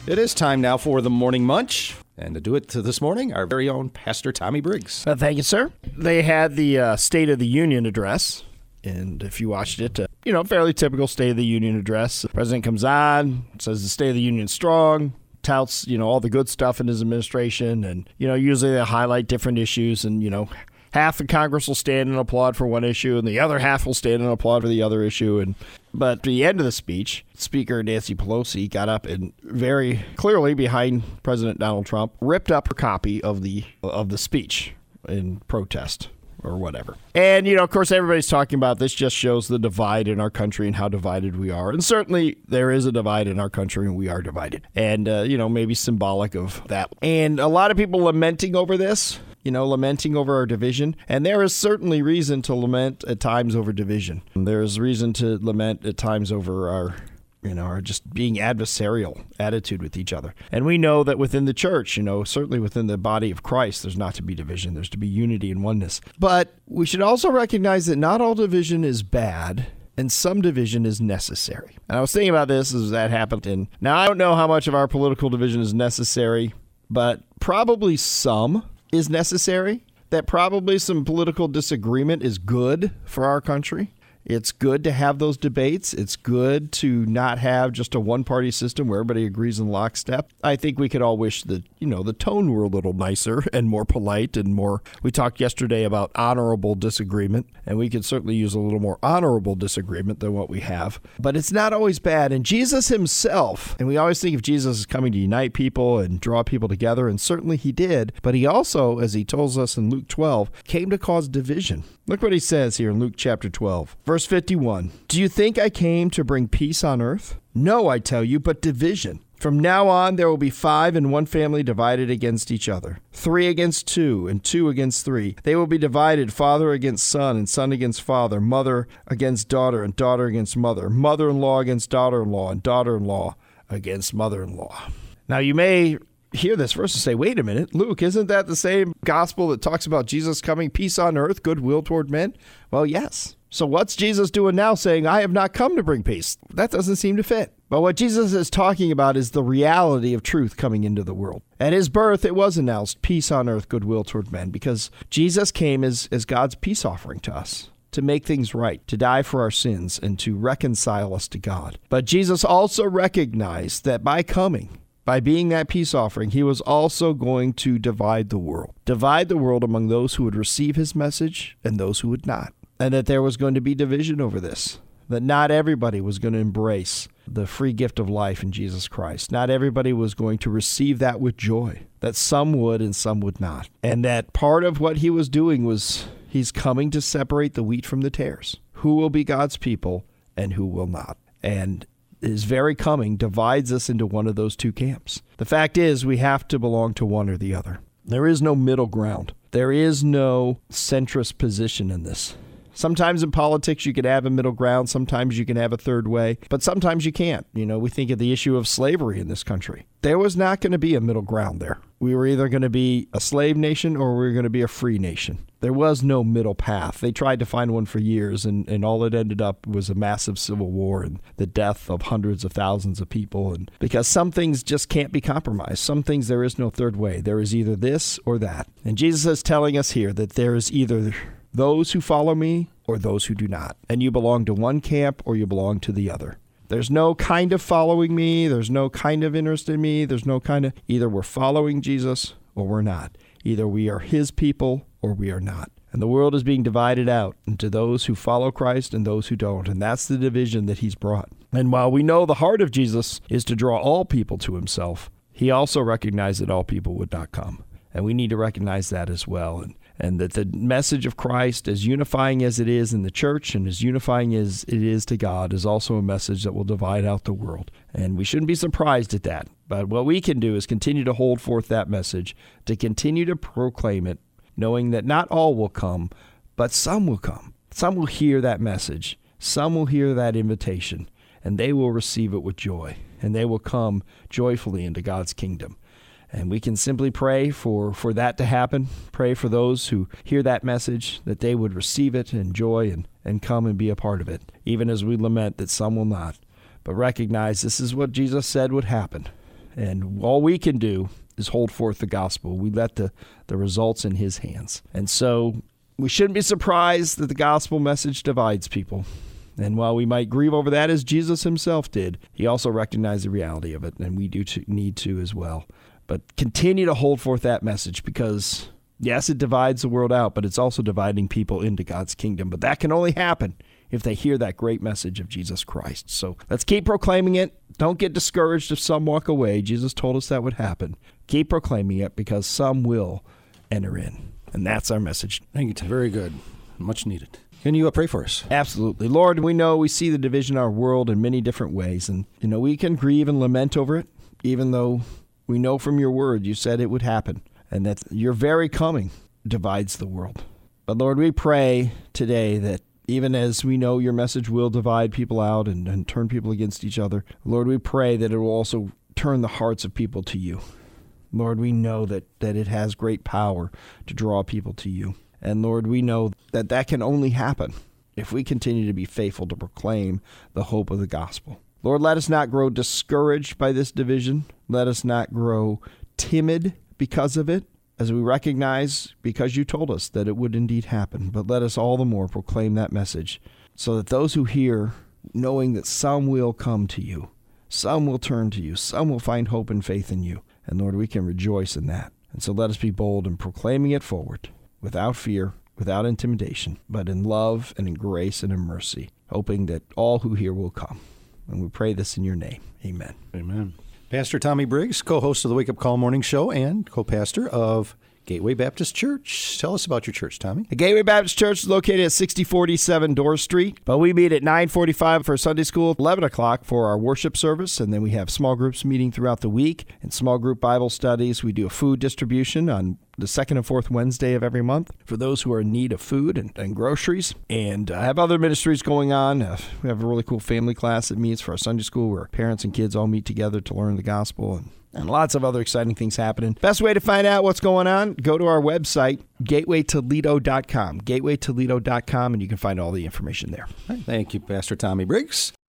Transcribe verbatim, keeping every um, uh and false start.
It is time now for the Morning Munch. And to do it to this morning, our very own Pastor Tommy Briggs. Uh, thank you, sir. They had the uh, State of the Union address. And if you watched it, uh, you know, fairly typical State of the Union address. The president comes on, says the State of the Union is strong, touts, you know, all the good stuff in his administration. And, you know, usually they highlight different issues. And, you know, half of Congress will stand and applaud for one issue, and the other half will stand and applaud for the other issue. And But at the end of the speech, Speaker Nancy Pelosi got up and very clearly behind President Donald Trump, ripped up her copy of the of the speech in protest or whatever. And, you know, of course, everybody's talking about this just shows the divide in our country and how divided we are. And certainly there is a divide in our country and we are divided. And, uh, you know, maybe symbolic of that. And a lot of people lamenting over this. You know, lamenting over our division. And there is certainly reason to lament at times over division. There is reason to lament at times over our, you know, our just being adversarial attitude with each other. And we know that within the church, you know, certainly within the body of Christ, there's not to be division. There's to be unity and oneness. But we should also recognize that not all division is bad. And some division is necessary. And I was thinking about this as that happened. And now I don't know how much of our political division is necessary, but probably some is necessary, that probably some political disagreement is good for our country. It's good to have those debates. It's good to not have just a one-party system where everybody agrees in lockstep. I think we could all wish that, you know, the tone were a little nicer and more polite and more. We talked yesterday about honorable disagreement, and we could certainly use a little more honorable disagreement than what we have. But it's not always bad. And Jesus himself, and we always think of Jesus as coming to unite people and draw people together, and certainly he did. But he also, as he tells us in Luke twelve, came to cause division. Look what he says here in Luke chapter twelve. Verse fifty-one, do you think I came to bring peace on earth? No, I tell you, but division. From now on, there will be five in one family divided against each other, three against two, and two against three. They will be divided, father against son, and son against father, mother against daughter, and daughter against mother, mother-in-law against daughter-in-law, and daughter-in-law against mother-in-law. Now, you may hear this verse and say, wait a minute, Luke, isn't that the same gospel that talks about Jesus coming, peace on earth, goodwill toward men? Well, yes. So what's Jesus doing now saying, I have not come to bring peace? That doesn't seem to fit. But what Jesus is talking about is the reality of truth coming into the world. At his birth, it was announced, peace on earth, goodwill toward men, because Jesus came as, as God's peace offering to us, to make things right, to die for our sins, and to reconcile us to God. But Jesus also recognized that by coming, by being that peace offering, he was also going to divide the world. Divide the world among those who would receive his message and those who would not. And that there was going to be division over this. That not everybody was going to embrace the free gift of life in Jesus Christ. Not everybody was going to receive that with joy. That some would and some would not. And that part of what he was doing was he's coming to separate the wheat from the tares. Who will be God's people and who will not? And his very coming divides us into one of those two camps. The fact is, we have to belong to one or the other. There is no middle ground. There is no centrist position in this. Sometimes in politics, you can have a middle ground. Sometimes you can have a third way, but sometimes you can't. You know, we think of the issue of slavery in this country. There was not going to be a middle ground there. We were either going to be a slave nation or we were going to be a free nation. There was no middle path. They tried to find one for years, and, and all it ended up was a massive civil war and the death of hundreds of thousands of people. And because some things just can't be compromised. Some things there is no third way. There is either this or that. And Jesus is telling us here that there is either those who follow me or those who do not. And you belong to one camp or you belong to the other. There's no kind of following me. There's no kind of interest in me. There's no kind of, either we're following Jesus or we're not. Either we are his people or we are not. And the world is being divided out into those who follow Christ and those who don't. And that's the division that he's brought. And while we know the heart of Jesus is to draw all people to himself, he also recognized that all people would not come. And we need to recognize that as well. And And that the message of Christ, as unifying as it is in the church and as unifying as it is to God, is also a message that will divide out the world. And we shouldn't be surprised at that. But what we can do is continue to hold forth that message, to continue to proclaim it, knowing that not all will come, but some will come. Some will hear that message. Some will hear that invitation, and they will receive it with joy, and they will come joyfully into God's kingdom. And we can simply pray for, for that to happen, pray for those who hear that message, that they would receive it in joy and, and come and be a part of it, even as we lament that some will not. But recognize this is what Jesus said would happen. And all we can do is hold forth the gospel. We let the, the results in his hands. And so we shouldn't be surprised that the gospel message divides people. And while we might grieve over that, as Jesus himself did, he also recognized the reality of it, and we do to, need to as well. But continue to hold forth that message because, yes, it divides the world out, but it's also dividing people into God's kingdom. But that can only happen if they hear that great message of Jesus Christ. So let's keep proclaiming it. Don't get discouraged if some walk away. Jesus told us that would happen. Keep proclaiming it because some will enter in. And that's our message. Thank you, Tim. Very good. Much needed. Can you uh, pray for us? Absolutely. Lord, we know we see the division in our world in many different ways. And, you know, we can grieve and lament over it, even though we know from your word you said it would happen. And that your very coming divides the world. But, Lord, we pray today that even as we know your message will divide people out and, and turn people against each other, Lord, we pray that it will also turn the hearts of people to you. Lord, we know that, that it has great power to draw people to you. And Lord, we know that that can only happen if we continue to be faithful to proclaim the hope of the gospel. Lord, let us not grow discouraged by this division. Let us not grow timid because of it, as we recognize, because you told us that it would indeed happen. But let us all the more proclaim that message so that those who hear, knowing that some will come to you, some will turn to you, some will find hope and faith in you. And Lord, we can rejoice in that. And so let us be bold in proclaiming it forward, without fear, without intimidation, but in love and in grace and in mercy, hoping that all who hear will come. And we pray this in your name. Amen. Amen. Pastor Tommy Briggs, co-host of the Wake Up Call Morning Show and co-pastor of Gateway Baptist Church. Tell us about your church, Tommy. The Gateway Baptist Church is located at sixty forty-seven Dorr Street, but we meet at nine forty-five for Sunday school, eleven o'clock for our worship service, and then we have small groups meeting throughout the week and small group Bible studies. We do a food distribution on the second and fourth Wednesday of every month for those who are in need of food and, and groceries. And I have other ministries going on. Uh, we have a really cool family class that meets for our Sunday school where parents and kids all meet together to learn the gospel, and And lots of other exciting things happening. Best way to find out what's going on, go to our website, gateway toledo dot com. gateway toledo dot com, and you can find all the information there. Thank you, Pastor Tommy Briggs.